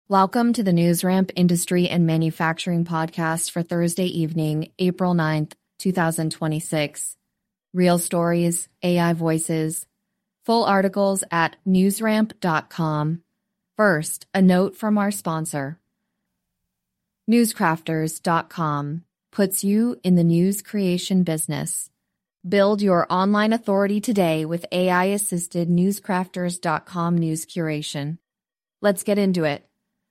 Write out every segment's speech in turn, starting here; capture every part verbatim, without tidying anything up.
Welcome to the NewsRamp Industry and Manufacturing Podcast for Thursday evening, April ninth, twenty twenty-six. Real stories, A I voices, full articles at newsramp dot com. First, a note from our sponsor. newscrafters dot com puts you in the news creation business. Build your online authority today with A I-assisted newscrafters dot com news curation. Let's get into it.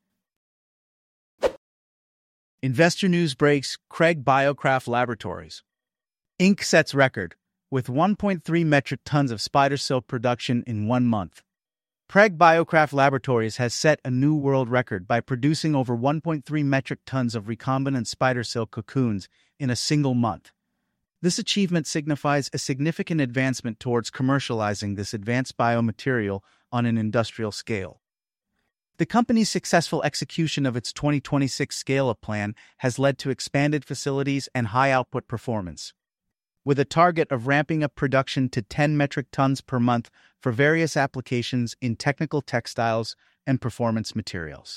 Investor news breaks. Craig Biocraft Laboratories Incorporated sets record with one point three metric tons of spider silk production in one month. Craig Biocraft Laboratories has set a new world record by producing over one point three metric tons of recombinant spider silk cocoons in a single month. This achievement signifies a significant advancement towards commercializing this advanced biomaterial on an industrial scale. The company's successful execution of its twenty twenty-six scale-up plan has led to expanded facilities and high-output performance, with a target of ramping up production to ten metric tons per month for various applications in technical textiles and performance materials.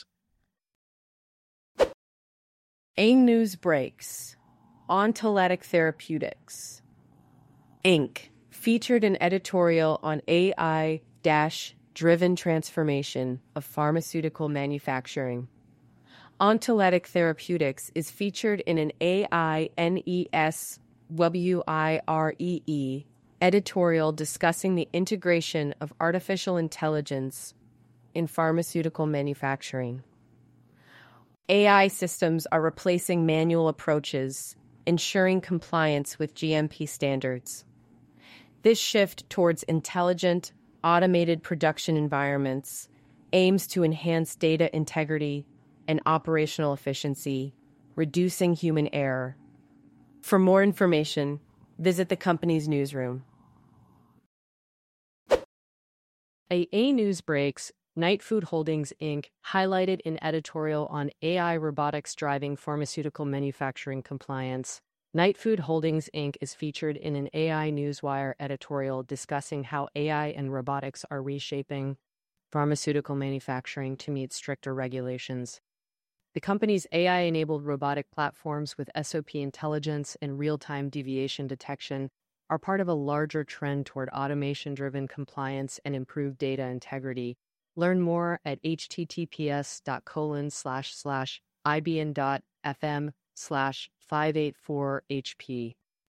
A News Breaks. Ontolytic Therapeutics Incorporated featured an editorial on A I-driven transformation of pharmaceutical manufacturing. Ontolytic Therapeutics is featured in an A I N E S W I R E E editorial discussing the integration of artificial intelligence in pharmaceutical manufacturing. A I systems are replacing manual approaches, ensuring compliance with G M P standards. This shift towards intelligent, automated production environments aims to enhance data integrity and operational efficiency, reducing human error. For more information, visit the company's newsroom. A A News Breaks. Knight Food Holdings, Incorporated highlighted an editorial on A I robotics driving pharmaceutical manufacturing compliance. Knight Food Holdings, Incorporated is featured in an A I Newswire editorial discussing how A I and robotics are reshaping pharmaceutical manufacturing to meet stricter regulations. The company's A I-enabled robotic platforms with S O P intelligence and real-time deviation detection are part of a larger trend toward automation-driven compliance and improved data integrity. Learn more at https dot colon slash slash ibn.fm slash 584HP.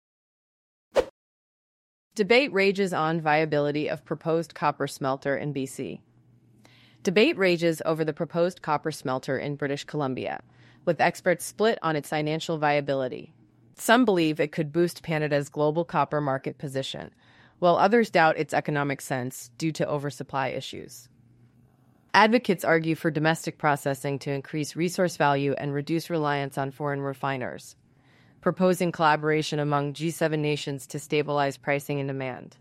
Debate rages on viability of proposed copper smelter in B C. Debate rages over the proposed copper smelter in British Columbia, with experts split on its financial viability. Some believe it could boost Canada's global copper market position, while others doubt its economic sense due to oversupply issues. Advocates argue for domestic processing to increase resource value and reduce reliance on foreign refiners, proposing collaboration among G seven nations to stabilize pricing and demand.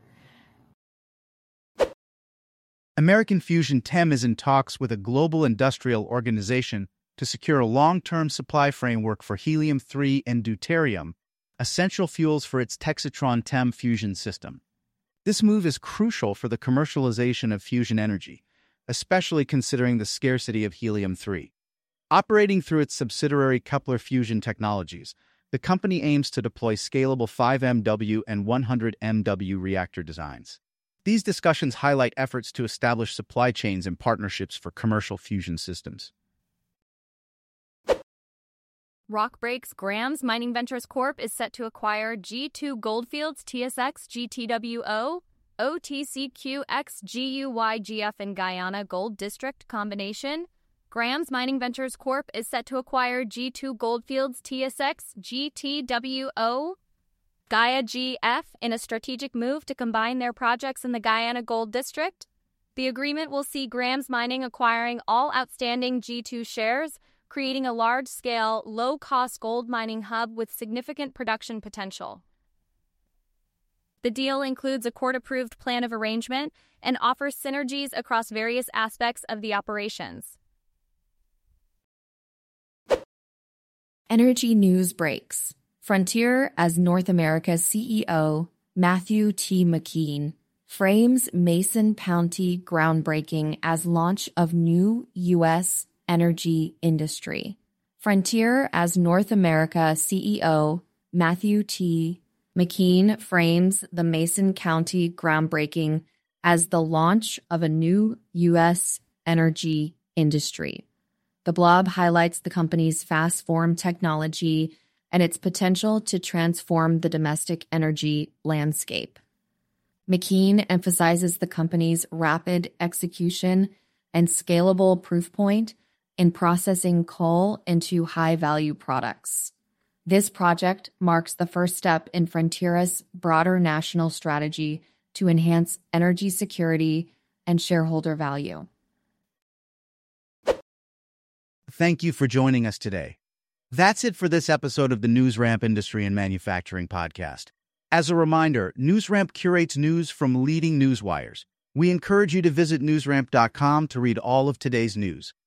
American Fusion Chem is in talks with a global industrial organization to secure a long-term supply framework for helium three and deuterium, essential fuels for its Texitron Chem fusion system. This move is crucial for the commercialization of fusion energy, especially considering the scarcity of helium three. Operating through its subsidiary Kepler Fusion Technologies, the company aims to deploy scalable five M W and one hundred M W reactor designs. These discussions highlight efforts to establish supply chains and partnerships for commercial fusion systems. Rock Breaks Grams Mining Ventures Corporation is set to acquire G two Goldfields T S X G T W O, O T C Q X G U Y G F and Guyana Gold District combination. Grams Mining Ventures Corporation is set to acquire G two Goldfields T S X G T W O, Gaia G F in a strategic move to combine their projects in the Guyana Gold District. The agreement will see Grams Mining acquiring all outstanding G two shares, creating a large-scale, low-cost gold mining hub with significant production potential. The deal includes a court-approved plan of arrangement and offers synergies across various aspects of the operations. Energy News Breaks. Frontier as North America's C E O, Matthew T. McKean, frames Mason County groundbreaking as launch of new U S energy industry. Frontier as North America C E O Matthew T. McKean frames the Mason County groundbreaking as the launch of a new U S energy industry. The blog highlights the company's fast-form technology and its potential to transform the domestic energy landscape. McKean emphasizes the company's rapid execution and scalable proof point in processing coal into high-value products. This project marks the first step in Frontier's broader national strategy to enhance energy security and shareholder value. Thank you for joining us today. That's it for this episode of the NewsRamp Industry and Manufacturing Podcast. As a reminder, NewsRamp curates news from leading news wires. We encourage you to visit newsramp dot com to read all of today's news.